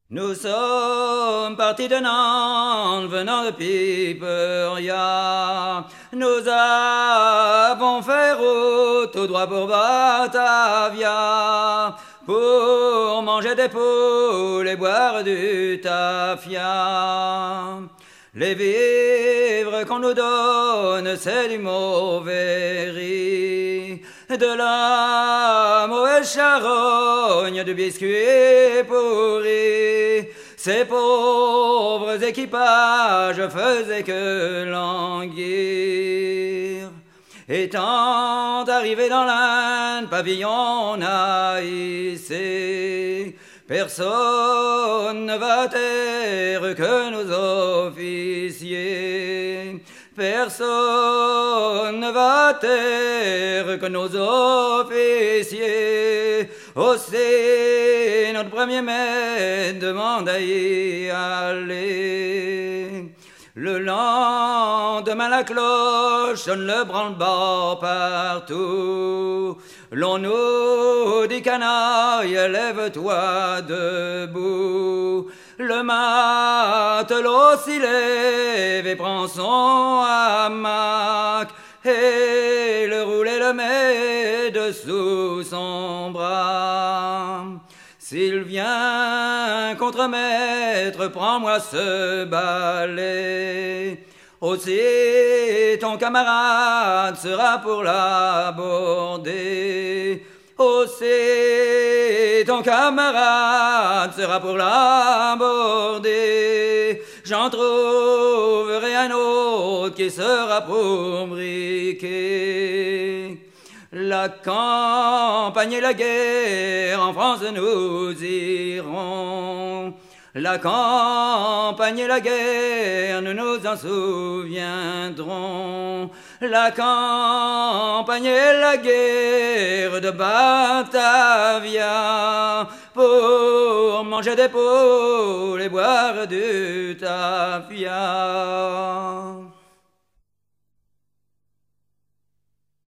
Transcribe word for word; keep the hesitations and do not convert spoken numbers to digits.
Nous sommes partis de Nantes, venant de Piperia. Nous avons fait route tout droit pour Batavia, pour manger des poules et boire du tafia. Les vivres qu'on nous donne, c'est du mauvais riz, de la mauvaise charogne, du biscuit pourri. Ces pauvres équipages faisaient que languir. Étant arrivé dans l'Inde, pavillon haïssé, personne ne va taire que nos officiers. Personne ne va taire que nos officiers. Aussi, notre premier maître demande à y aller. Le lendemain, la cloche sonne le branle-bas partout. L'on nous dit canaille, lève-toi debout. Le matelot s'y lève et prend son hamac, et le roule et le met dessous son bras. S'il vient contre maître, prends-moi ce balai. Aussi ton camarade sera pour l'aborder. Aussi ton camarade sera pour l'aborder. J'en trouverai un autre qui sera pour briquer. La campagne et la guerre, en France nous irons. La campagne et la guerre, nous nous en souviendrons. La campagne et la guerre de Batavia, pour manger des poules et boire du tafia.